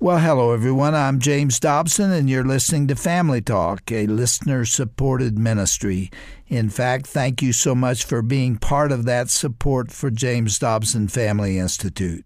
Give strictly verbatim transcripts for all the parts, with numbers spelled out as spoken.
Well, hello, everyone. I'm James Dobson, and you're listening to Family Talk, a listener-supported ministry. In fact, thank you so much for being part of that support for James Dobson Family Institute.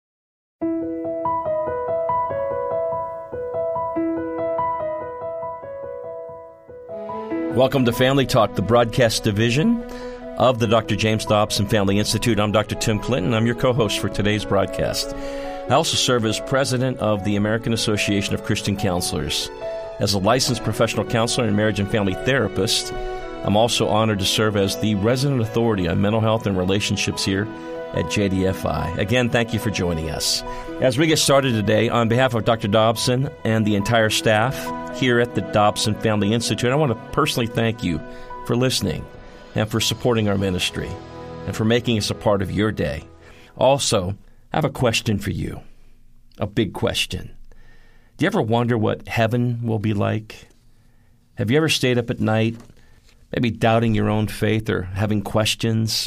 Welcome to Family Talk, the broadcast division of the Doctor James Dobson Family Institute. I'm Doctor Tim Clinton. I'm your co-host for today's broadcast. I also serve as president of the American Association of Christian Counselors. As a licensed professional counselor and marriage and family therapist, I'm also honored to serve as the resident authority on mental health and relationships here at J D F I. Again, thank you for joining us. As we get started today, on behalf of Doctor Dobson and the entire staff here at the Dobson Family Institute, I want to personally thank you for listening and for supporting our ministry and for making us a part of your day. Also, I have a question for you, a big question. Do you ever wonder what heaven will be like? Have you ever stayed up at night, maybe doubting your own faith or having questions?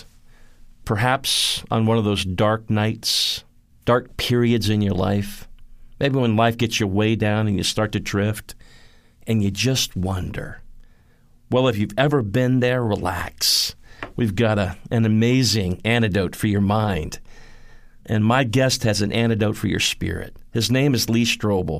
Perhaps on one of those dark nights, dark periods in your life, maybe when life gets you way down and you start to drift, and you just wonder. Well, if you've ever been there, relax. We've got a, an amazing antidote for your mind. And my guest has an antidote for your spirit. His name is Lee Strobel.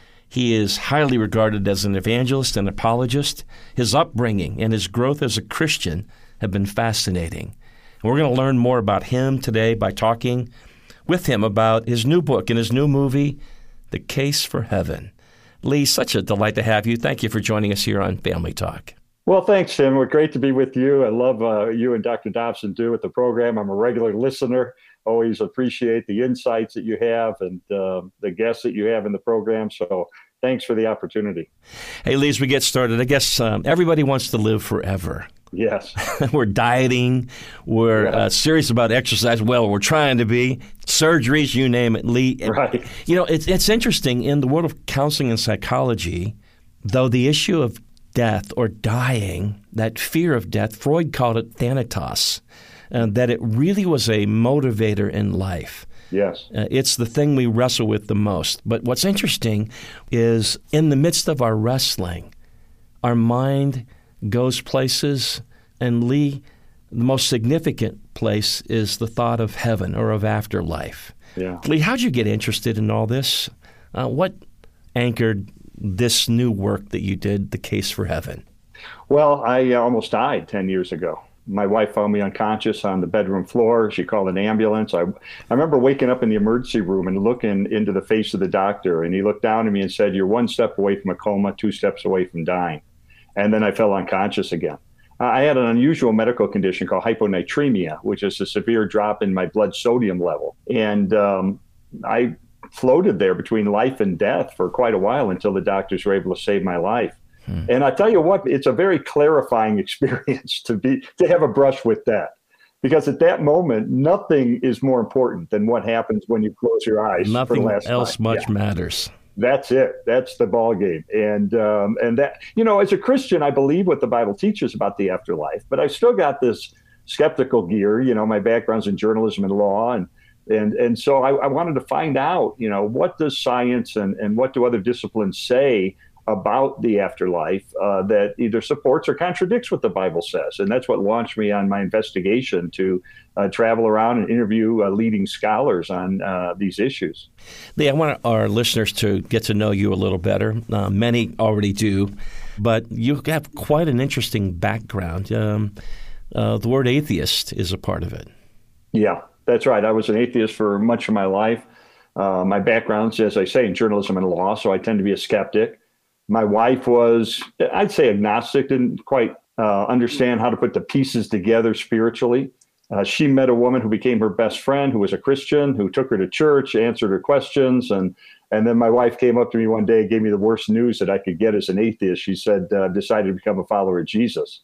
He is highly regarded as an evangelist and apologist. His upbringing and his growth as a Christian have been fascinating. And we're going to learn more about him today by talking with him about his new book and his new movie, The Case for Heaven. Lee, such a delight to have you. Thank you for joining us here on Family Talk. Well, thanks, Tim. We're great to be with you. I love uh, you and Doctor Dobson do with the program. I'm a regular listener. Always appreciate the insights that you have and uh, the guests that you have in the program. So thanks for the opportunity. Hey, Lee, as we get started, I guess um, everybody wants to live forever. Yes. We're dieting. We're yeah. uh, serious about exercise. Well, we're trying to be. Surgeries, you name it, Lee. Right. You know, it's, it's interesting. In the world of counseling and psychology, though the issue of death or dying, that fear of death, Freud called it thanatos, uh, that it really was a motivator in life. Yes. Uh, it's the thing we wrestle with the most. But what's interesting is in the midst of our wrestling, our mind goes places, and Lee, the most significant place is the thought of heaven or of afterlife. Yeah. Lee, how'd you get interested in all this? Uh, what anchored this new work that you did, The Case for Heaven? Well, I uh, almost died ten years ago. My wife found me unconscious on the bedroom floor. She called an ambulance. I, I remember waking up in the emergency room and looking into the face of the doctor, and he looked down at me and said, "You're one step away from a coma, two steps away from dying." And then I fell unconscious again. I had an unusual medical condition called hyponatremia, which is a severe drop in my blood sodium level. And um, I floated there between life and death for quite a while until the doctors were able to save my life. Hmm. And I tell you what, it's a very clarifying experience to be to have a brush with that. Because at that moment, nothing is more important than what happens when you close your eyes. Nothing for the last else time. much yeah. matters. That's it. That's the ball game. And um, and that, you know, as a Christian, I believe what the Bible teaches about the afterlife, but I've still got this skeptical gear. You know, my background's in journalism and law. And and and so I, I wanted to find out, you know, what does science and, and what do other disciplines say about the afterlife uh, that either supports or contradicts what the Bible says. And that's what launched me on my investigation to uh, travel around and interview uh, leading scholars on uh, these issues. Lee, I want our listeners to get to know you a little better. Uh, many already do, but you have quite an interesting background. Um, uh, the word atheist is a part of it. Yeah, that's right. I was an atheist for much of my life. Uh, my background's, as I say, in journalism and law, so I tend to be a skeptic. My wife was, I'd say, agnostic, didn't quite uh, understand how to put the pieces together spiritually. Uh, she met a woman who became her best friend, who was a Christian, who took her to church, answered her questions. And and then my wife came up to me one day and gave me the worst news that I could get as an atheist. She said, uh, decided to become a follower of Jesus.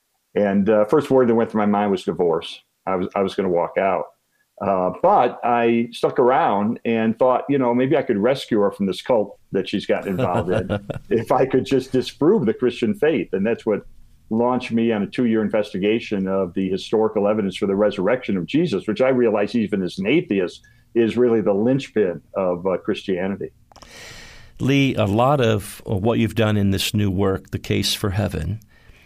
And uh, first word that went through my mind was divorce. I was, I was going to walk out. Uh, but I stuck around and thought, you know, maybe I could rescue her from this cult that she's gotten involved in if I could just disprove the Christian faith. And that's what launched me on a two-year investigation of the historical evidence for the resurrection of Jesus, which I realize even as an atheist is really the linchpin of uh, Christianity. Lee, a lot of what you've done in this new work, The Case for Heaven,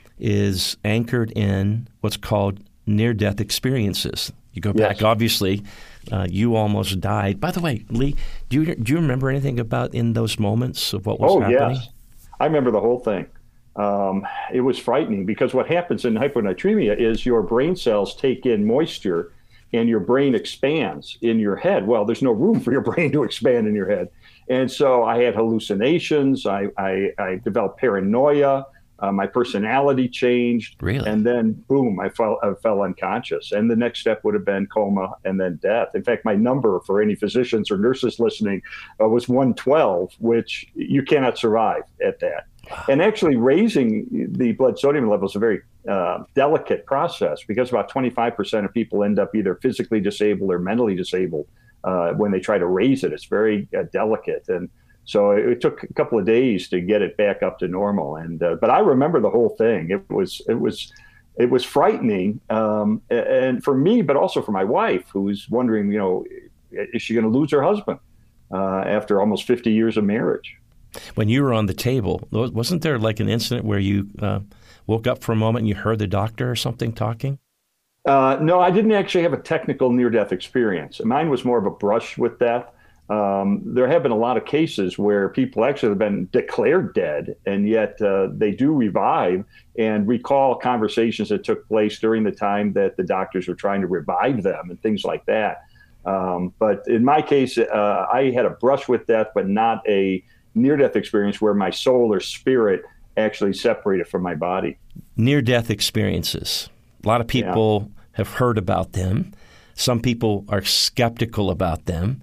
is anchored in what's called near-death experiences. You go back, yes. obviously, uh, you almost died. By the way, Lee, do you do you remember anything about in those moments of what was oh, happening? Oh, yes. I remember the whole thing. Um, it was frightening because what happens in hyponatremia is your brain cells take in moisture and your brain expands in your head. Well, there's no room for your brain to expand in your head. And so I had hallucinations. I, I, I developed paranoia. Uh, my personality changed. Really? And then, boom, I fell, I fell unconscious. And the next step would have been coma and then death. In fact, my number for any physicians or nurses listening uh, was one twelve, which you cannot survive at that. Wow. And actually raising the blood sodium level is a very uh, delicate process because about twenty-five percent of people end up either physically disabled or mentally disabled uh, when they try to raise it. It's very uh, delicate. And so it took a couple of days to get it back up to normal. And uh, but I remember the whole thing. It was it was it was frightening, um, and for me, but also for my wife, who was wondering, you know, is she going to lose her husband uh, after almost fifty years of marriage? When you were on the table, wasn't there like an incident where you uh, woke up for a moment and you heard the doctor or something talking? Uh, no, I didn't actually have a technical near-death experience. Mine was more of a brush with death. Um, there have been a lot of cases where people actually have been declared dead, and yet uh, they do revive and recall conversations that took place during the time that the doctors were trying to revive them and things like that. Um, but in my case, uh, I had a brush with death, but not a near-death experience where my soul or spirit actually separated from my body. Near-death experiences. A lot of people yeah. have heard about them. Some people are skeptical about them.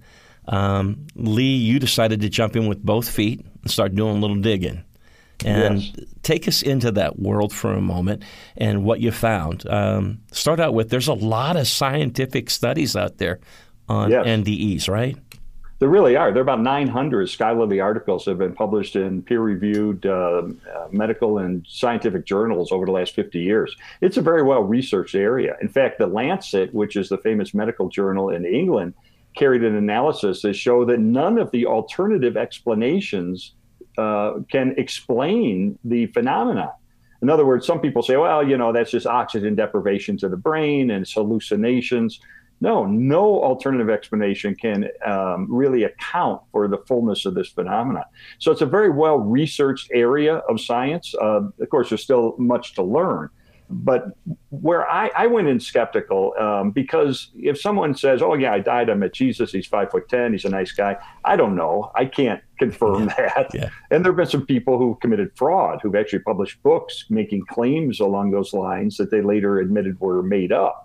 Um, Lee, you decided to jump in with both feet and start doing a little digging. And yes. take us into that world for a moment and what you found. Um, start out with, there's a lot of scientific studies out there on yes. N D Es, right? There really are. There are about nine hundred scholarly articles that have been published in peer-reviewed uh, uh, medical and scientific journals over the last fifty years. It's a very well-researched area. In fact, the Lancet, which is the famous medical journal in England, carried an analysis that showed that none of the alternative explanations uh, can explain the phenomena. In other words, some people say, well, you know, that's just oxygen deprivation to the brain and it's hallucinations. No, no alternative explanation can um, really account for the fullness of this phenomena. So it's a very well-researched area of science. Uh, of course, there's still much to learn. But where I, I went in skeptical, um, because if someone says, oh, yeah, I died, I met Jesus, he's five foot ten, he's a nice guy, I don't know. I can't confirm yeah. that. Yeah. And there have been some people who committed fraud, who've actually published books making claims along those lines that they later admitted were made up.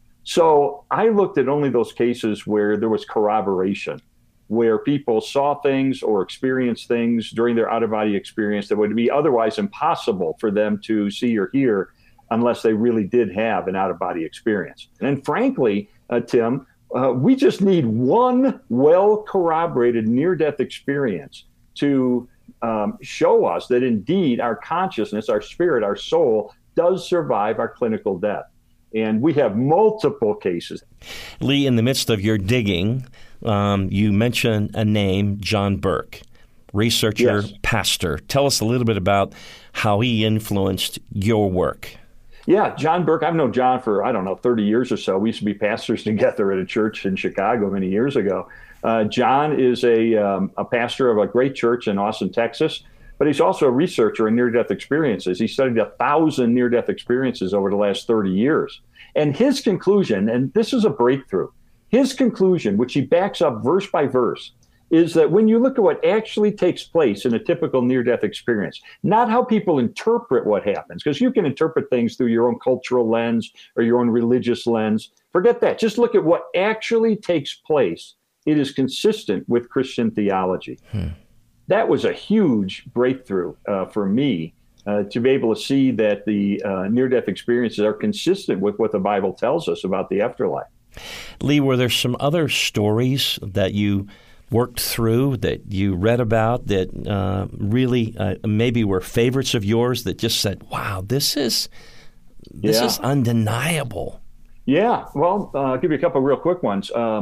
So I looked at only those cases where there was corroboration, where people saw things or experienced things during their out-of-body experience that would be otherwise impossible for them to see or hear unless they really did have an out-of-body experience. And frankly, uh, Tim, uh, we just need one well-corroborated near-death experience to um, show us that indeed our consciousness, our spirit, our soul does survive our clinical death. And we have multiple cases. Lee, in the midst of your digging, um, you mentioned a name, John Burke, researcher, yes. pastor. Tell us a little bit about how he influenced your work. Yeah, John Burke. I've known John for, I don't know, thirty years or so. We used to be pastors together at a church in Chicago many years ago. Uh, John is a, um, a pastor of a great church in Austin, Texas. But he's also a researcher in near-death experiences. He studied a thousand near-death experiences over the last thirty years. And his conclusion, and this is a breakthrough, his conclusion, which he backs up verse by verse, is that when you look at what actually takes place in a typical near-death experience, not how people interpret what happens, because you can interpret things through your own cultural lens or your own religious lens. Forget that. Just look at what actually takes place. It is consistent with Christian theology. Hmm. That was a huge breakthrough uh, for me uh, to be able to see that the uh, near-death experiences are consistent with what the Bible tells us about the afterlife. Lee, were there some other stories that you worked through, that you read about, that uh, really uh, maybe were favorites of yours that just said, wow, this is this yeah. is undeniable? Yeah, well, uh, I'll give you a couple of real quick ones. Um,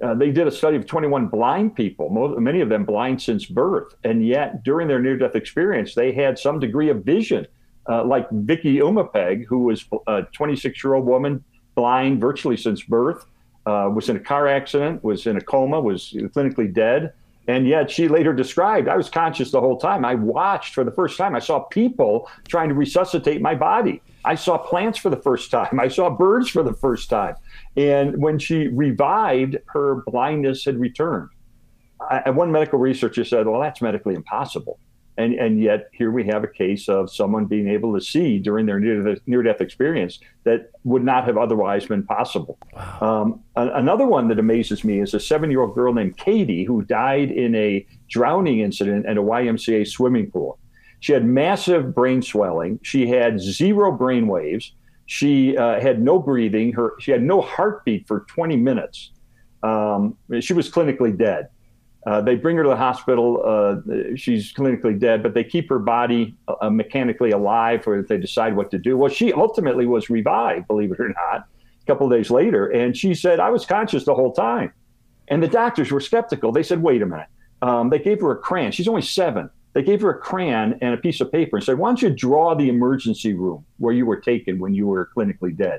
Uh, they did a study of twenty-one blind people, most, many of them blind since birth. And yet, during their near-death experience, they had some degree of vision, uh, like Vicky Umapeg, who was a twenty-six-year-old woman, blind virtually since birth, uh, was in a car accident, was in a coma, was clinically dead. And yet she later described, I was conscious the whole time. I watched for the first time. I saw people trying to resuscitate my body. I saw plants for the first time. I saw birds for the first time. And when she revived, her blindness had returned. I, one medical researcher said, well, that's medically impossible. And and yet here we have a case of someone being able to see during their near, near-death experience that would not have otherwise been possible. Wow. Um, a, another one that amazes me is a seven-year-old girl named Katie who died in a drowning incident at a Y M C A swimming pool. She had massive brain swelling. She had zero brain waves. She uh, had no breathing. Her She had no heartbeat for twenty minutes. Um, she was clinically dead. Uh, they bring her to the hospital. Uh, she's clinically dead, but they keep her body uh, mechanically alive, or if they decide what to do. Well, she ultimately was revived, believe it or not, a couple of days later. And she said, I was conscious the whole time. And the doctors were skeptical. They said, wait a minute. Um, they gave her a crayon. She's only seven. They gave her a crayon and a piece of paper and said, why don't you draw the emergency room where you were taken when you were clinically dead?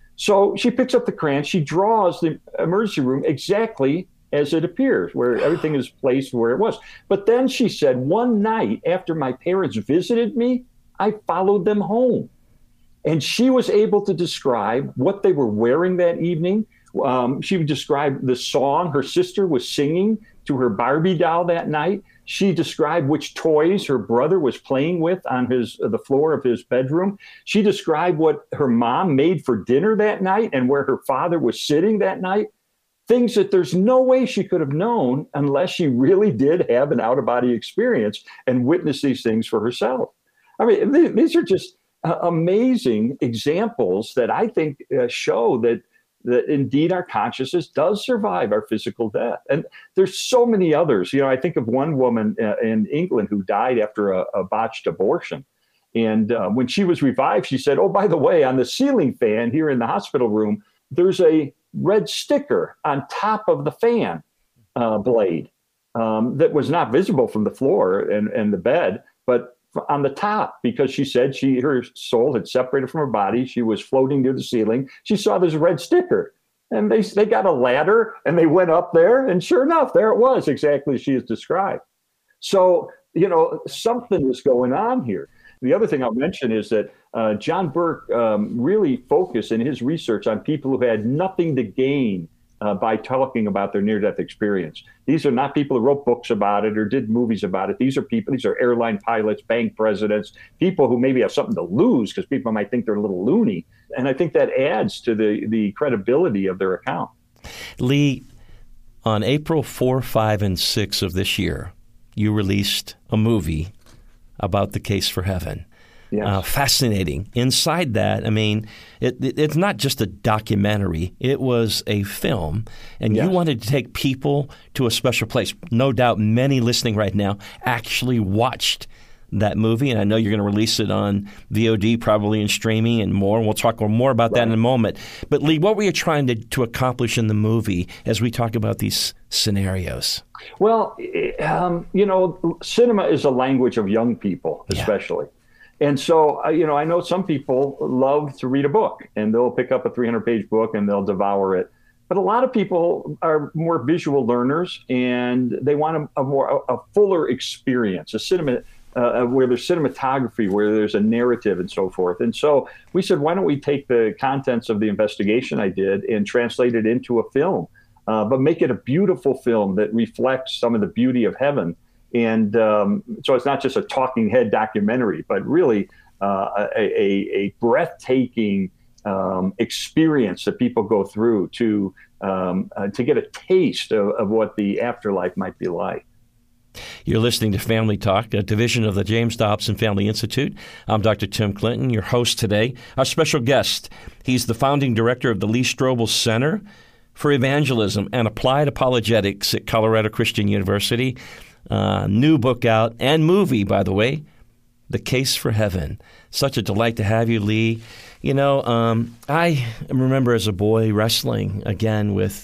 So she picks up the crayon. She draws the emergency room exactly as it appears, where everything is placed where it was. But then she said, one night after my parents visited me, I followed them home. And she was able to describe what they were wearing that evening. Um, she would describe the song her sister was singing to her Barbie doll that night. She described which toys her brother was playing with on his uh, the floor of his bedroom. She described what her mom made for dinner that night and where her father was sitting that night. Things that there's no way she could have known unless she really did have an out-of-body experience and witnessed these things for herself. I mean, these are just uh, amazing examples that I think uh, show that that indeed our consciousness does survive our physical death. And there's so many others. You know, I think of one woman uh, in England who died after a, a botched abortion. And uh, when she was revived, she said, oh, by the way, on the ceiling fan here in the hospital room, there's a red sticker on top of the fan uh, blade um, that was not visible from the floor and, and the bed, but on the top, because she said she her soul had separated from her body. She was floating near the ceiling. She saw this red sticker, and they they got a ladder and they went up there, and sure enough, there it was, exactly as she has described. So, you know, something was going on here. The other thing I'll mention is that uh, John Burke um, really focused in his research on people who had nothing to gain uh, by talking about their near-death experience. These are not people who wrote books about it or did movies about it. These are people, these are airline pilots, bank presidents, people who maybe have something to lose because people might think they're a little loony. And I think that adds to the, the credibility of their account. Lee, on April fourth, fifth, and sixth of this year, you released a movie about the Case for Heaven. Yes. Uh, fascinating. Inside that, I mean, it, it, it's not just a documentary. It was a film, and yes. you wanted to take people to a special place. No doubt many listening right now actually watched that movie, and I know you're going to release it on V O D, probably in streaming and more. We'll talk more about right. that in a moment. But Lee, what were you trying to, to accomplish in the movie as we talk about these scenarios? Well, um, you know, cinema is a language of young people, especially. Yeah. And so, uh, you know, I know some people love to read a book, and they'll pick up a three hundred page book and they'll devour it. But a lot of people are more visual learners, and they want a, a more a, a fuller experience, a cinema uh, where there's cinematography, where there's a narrative and so forth. And so we said, why don't we take the contents of the investigation I did and translate it into a film? Uh, but make it a beautiful film that reflects some of the beauty of heaven. And um, so it's not just a talking head documentary, but really uh, a, a, a breathtaking um, experience that people go through to um, uh, to get a taste of, of what the afterlife might be like. You're listening to Family Talk, a division of the James Dobson Family Institute. I'm Doctor Tim Clinton, your host today. Our special guest, he's the founding director of the Lee Strobel Center for Evangelism and Applied Apologetics at Colorado Christian University. Uh, new book out and movie, by the way, The Case for Heaven. Such a delight to have you, Lee. You know, um, I remember as a boy wrestling again with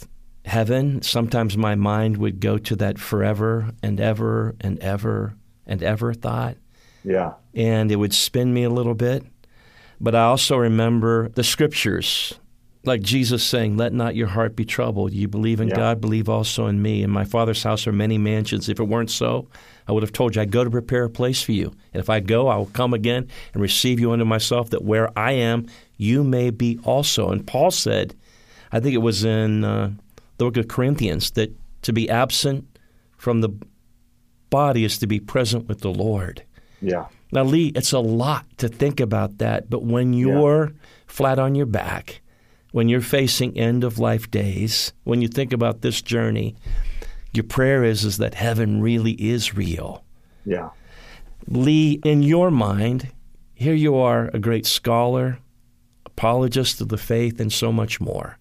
heaven, sometimes my mind would go to that forever and ever and ever and ever thought. Yeah. And it would spin me a little bit. But I also remember the scriptures, like Jesus saying, let not your heart be troubled. You believe in yeah. God, believe also in me. In my Father's house are many mansions. If it weren't so, I would have told you, I go to prepare a place for you. And if I go, I will come again and receive you unto myself, that where I am, you may be also. And Paul said, I think it was in uh, the book of Corinthians, that to be absent from the body is to be present with the Lord. Yeah. Now, Lee, it's a lot to think about that, but when you're yeah. flat on your back, when you're facing end-of-life days, when you think about this journey, your prayer is, is that heaven really is real. Yeah. Lee, in your mind, here you are, a great scholar, apologist of the faith, and so much more.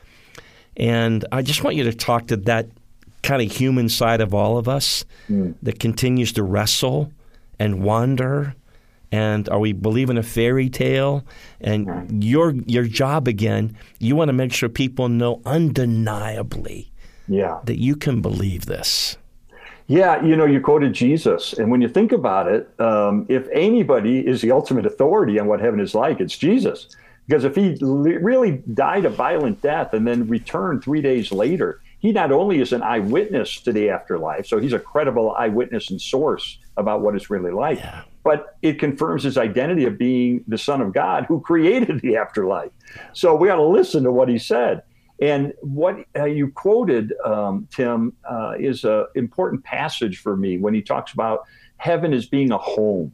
And I just want you to talk to that kind of human side of all of us mm. that continues to wrestle and wander, and are we believing a fairy tale? And mm. your your job again, you want to make sure people know undeniably yeah. that you can believe this. Yeah, you know, you quoted Jesus, and when you think about it, um, if anybody is the ultimate authority on what heaven is like, it's Jesus. Because if he li- really died a violent death and then returned three days later, he not only is an eyewitness to the afterlife, so he's a credible eyewitness and source about what it's really like, yeah. but it confirms his identity of being the Son of God who created the afterlife. So we got to listen to what he said. And what uh, you quoted, um, Tim, uh, is an important passage for me when he talks about heaven as being a home.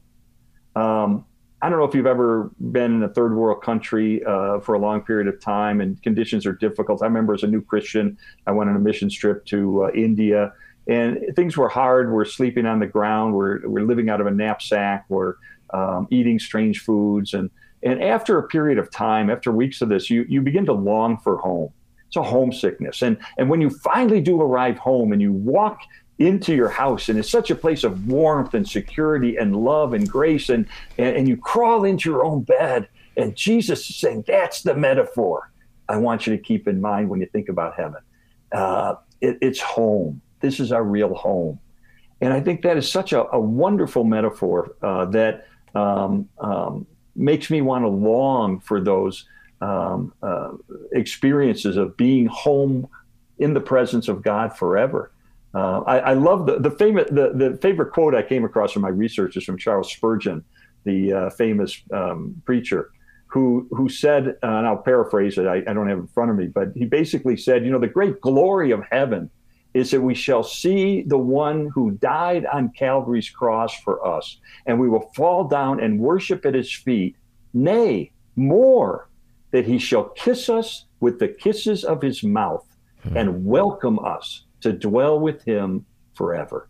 Um, I don't know if you've ever been in a third world country uh, for a long period of time and conditions are difficult. I remember as a new Christian, I went on a mission trip to uh, India, and things were hard. We're sleeping on the ground. We're we're living out of a knapsack. We're um, eating strange foods. And and after a period of time, after weeks of this, you you begin to long for home. It's a homesickness. And and when you finally do arrive home and you walk into your house, and it's such a place of warmth and security and love and grace, and, and, and you crawl into your own bed, and Jesus is saying, that's the metaphor I want you to keep in mind when you think about heaven. Uh, it, it's home. This is our real home. And I think that is such a, a wonderful metaphor uh, that um, um, makes me want to long for those um, uh, experiences of being home in the presence of God forever. Uh, I, I love the the famous the, the favorite quote I came across in my research is from Charles Spurgeon, the uh, famous um, preacher, who who said, uh, and I'll paraphrase it, I, I don't have it in front of me, but he basically said, you know, the great glory of heaven is that we shall see the one who died on Calvary's cross for us, and we will fall down and worship at his feet. Nay, more, that he shall kiss us with the kisses of his mouth mm-hmm. and welcome us to dwell with him forever.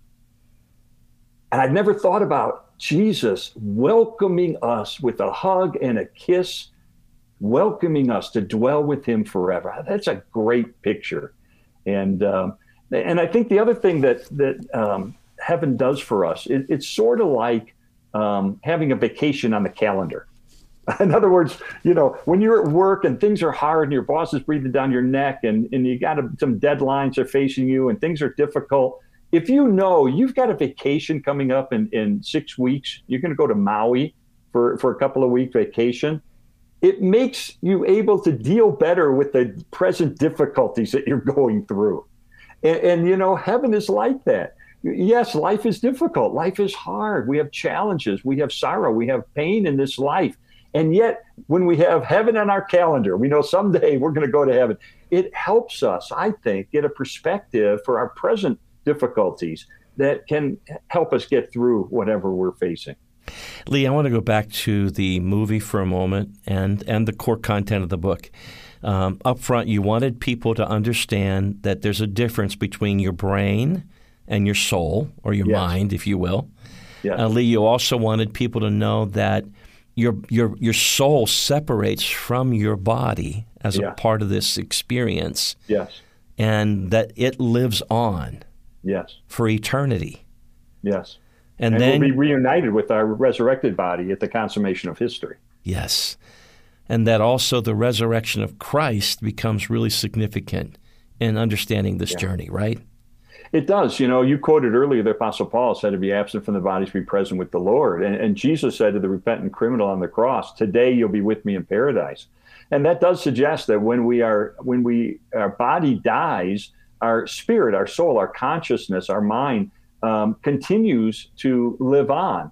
And I'd never thought about Jesus welcoming us with a hug and a kiss, welcoming us to dwell with him forever. That's a great picture. And um, and I think the other thing that that um, heaven does for us, it, it's sort of like um, having a vacation on the calendar. In other words, you know, when you're at work and things are hard and your boss is breathing down your neck and, and you got a, some deadlines are facing you and things are difficult, if you know you've got a vacation coming up in, in six weeks, you're going to go to Maui for, for a couple of week vacation, it makes you able to deal better with the present difficulties that you're going through. And, and you know, heaven is like that. Yes, life is difficult. Life is hard. We have challenges. We have sorrow. We have pain in this life. And yet, when we have heaven on our calendar, we know someday we're going to go to heaven. It helps us, I think, get a perspective for our present difficulties that can help us get through whatever we're facing. Lee, I want to go back to the movie for a moment and, and the core content of the book. Um, up front, you wanted people to understand that there's a difference between your brain and your soul, or your yes. mind, if you will. Yes. Uh, Lee, you also wanted people to know that Your your your soul separates from your body as yeah. a part of this experience. Yes. And that it lives on. Yes. For eternity. Yes. And, and then we'll be reunited with our resurrected body at the consummation of history. Yes. And that also the resurrection of Christ becomes really significant in understanding this yeah. journey, right? It does. You know, you quoted earlier the Apostle Paul said to be absent from the body to be present with the Lord. And, and Jesus said to the repentant criminal on the cross, today you'll be with me in paradise. And that does suggest that when we are, when we, our body dies, our spirit, our soul, our consciousness, our mind um, continues to live on,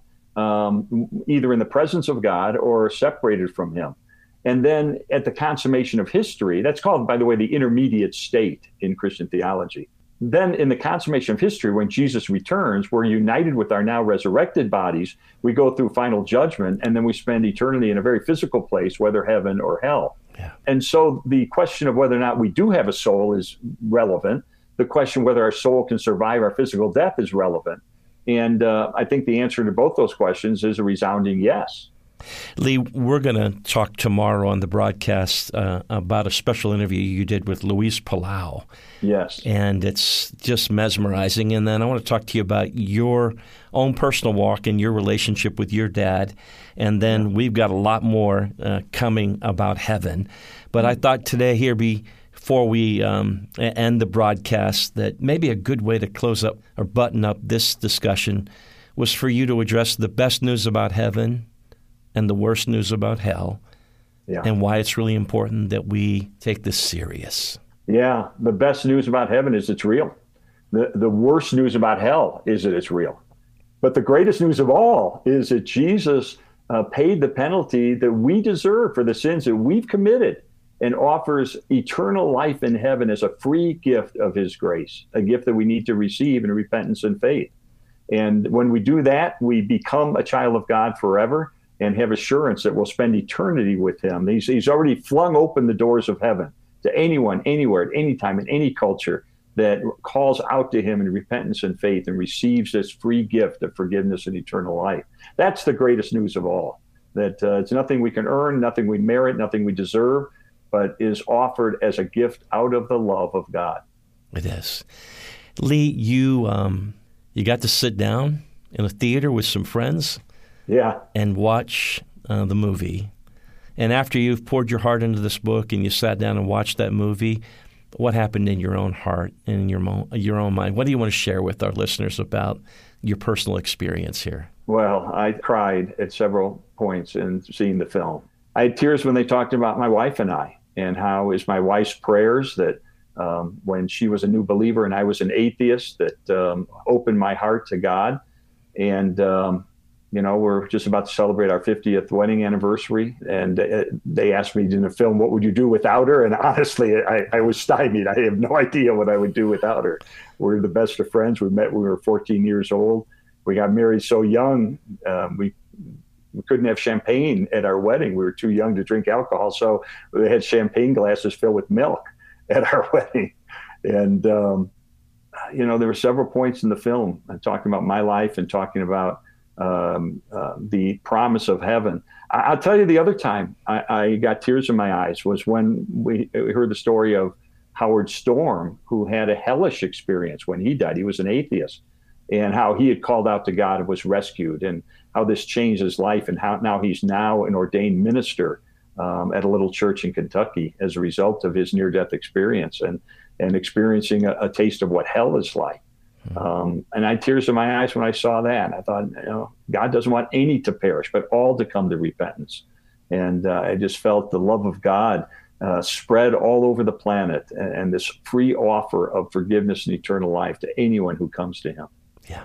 um, either in the presence of God or separated from him. And then at the consummation of history, that's called, by the way, the intermediate state in Christian theology. Then in the consummation of history, when Jesus returns, we're united with our now resurrected bodies. We go through final judgment, and then we spend eternity in a very physical place, whether heaven or hell. Yeah. And so the question of whether or not we do have a soul is relevant. The question whether our soul can survive our physical death is relevant. And uh, I think the answer to both those questions is a resounding yes. Lee, we're going to talk tomorrow on the broadcast uh, about a special interview you did with Luis Palau. Yes. And it's just mesmerizing. And then I want to talk to you about your own personal walk and your relationship with your dad. And then we've got a lot more uh, coming about heaven. But I thought today here before we um, end the broadcast that maybe a good way to close up or button up this discussion was for you to address the best news about heaven and the worst news about hell, yeah. and why it's really important that we take this serious. Yeah, the best news about heaven is it's real. The, the worst news about hell is that it's real. But the greatest news of all is that Jesus uh, paid the penalty that we deserve for the sins that we've committed and offers eternal life in heaven as a free gift of his grace, a gift that we need to receive in repentance and faith. And when we do that, we become a child of God forever and have assurance that we'll spend eternity with him. He's, he's already flung open the doors of heaven to anyone, anywhere, at any time, in any culture that calls out to him in repentance and faith and receives this free gift of forgiveness and eternal life. That's the greatest news of all, that uh, it's nothing we can earn, nothing we merit, nothing we deserve, but is offered as a gift out of the love of God. It is. Lee, you um, you got to sit down in a theater with some friends. Yeah. And watch uh, the movie. And after you've poured your heart into this book and you sat down and watched that movie, what happened in your own heart and in your, mo- your own mind? What do you want to share with our listeners about your personal experience here? Well, I cried at several points in seeing the film. I had tears when they talked about my wife and I, and how is my wife's prayers that um, when she was a new believer and I was an atheist, that um, opened my heart to God. And um You know, we're just about to celebrate our fiftieth wedding anniversary, and uh, they asked me in the film, what would you do without her? And honestly, I, I was stymied. I have no idea what I would do without her. We're the best of friends. We met when we were fourteen years old. We got married so young. Um, we, we couldn't have champagne at our wedding. We were too young to drink alcohol. So they had champagne glasses filled with milk at our wedding. And, um, you know, there were several points in the film uh, talking about my life and talking about Um, uh, the promise of heaven. I, I'll tell you, the other time I, I got tears in my eyes was when we, we heard the story of Howard Storm, who had a hellish experience when he died. He was an atheist, and how he had called out to God and was rescued, and how this changed his life, and how now he's now an ordained minister um, at a little church in Kentucky as a result of his near-death experience and, and experiencing a, a taste of what hell is like. Um, and I had tears in my eyes when I saw that. I thought, you know, God doesn't want any to perish, but all to come to repentance. And uh, I just felt the love of God uh, spread all over the planet, and, and this free offer of forgiveness and eternal life to anyone who comes to him. Yeah.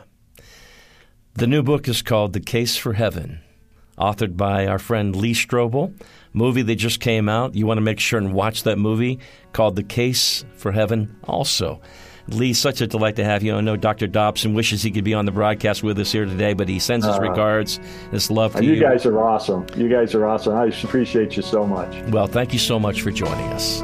The new book is called The Case for Heaven, authored by our friend Lee Strobel. Movie that just came out. You want to make sure and watch that movie, called The Case for Heaven also. Lee, such a delight to have you. I know Doctor Dobson wishes he could be on the broadcast with us here today, but he sends his uh, regards, his love to you. You guys are awesome. You guys are awesome. I appreciate you so much. Well, thank you so much for joining us.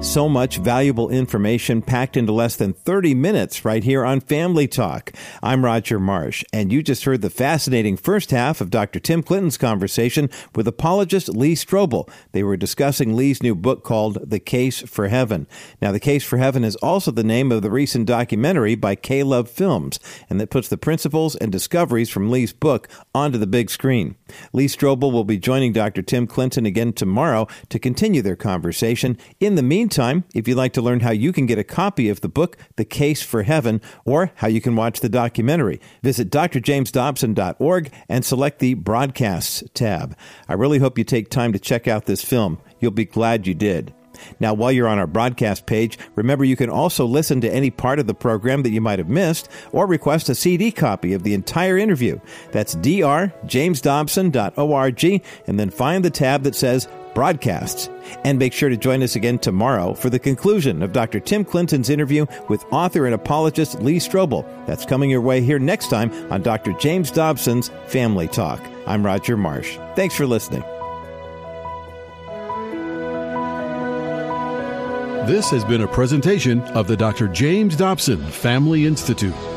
So much valuable information packed into less than thirty minutes right here on Family Talk. I'm Roger Marsh, and you just heard the fascinating first half of Doctor Tim Clinton's conversation with apologist Lee Strobel. They were discussing Lee's new book called The Case for Heaven. Now, The Case for Heaven is also the name of the recent documentary by K-Love Films, and that puts the principles and discoveries from Lee's book onto the big screen. Lee Strobel will be joining Doctor Tim Clinton again tomorrow to continue their conversation. In the meantime, Time, if you'd like to learn how you can get a copy of the book, The Case for Heaven, or how you can watch the documentary, visit d r james dobson dot org and select the Broadcasts tab. I really hope you take time to check out this film. You'll be glad you did. Now, while you're on our broadcast page, remember you can also listen to any part of the program that you might have missed or request a C D copy of the entire interview. That's d r james dobson dot org, and then find the tab that says Broadcasts. And make sure to join us again tomorrow for the conclusion of Doctor Tim Clinton's interview with author and apologist Lee Strobel. That's coming your way here next time on Doctor James Dobson's Family Talk. I'm Roger Marsh. Thanks for listening. This has been a presentation of the Doctor James Dobson Family Institute.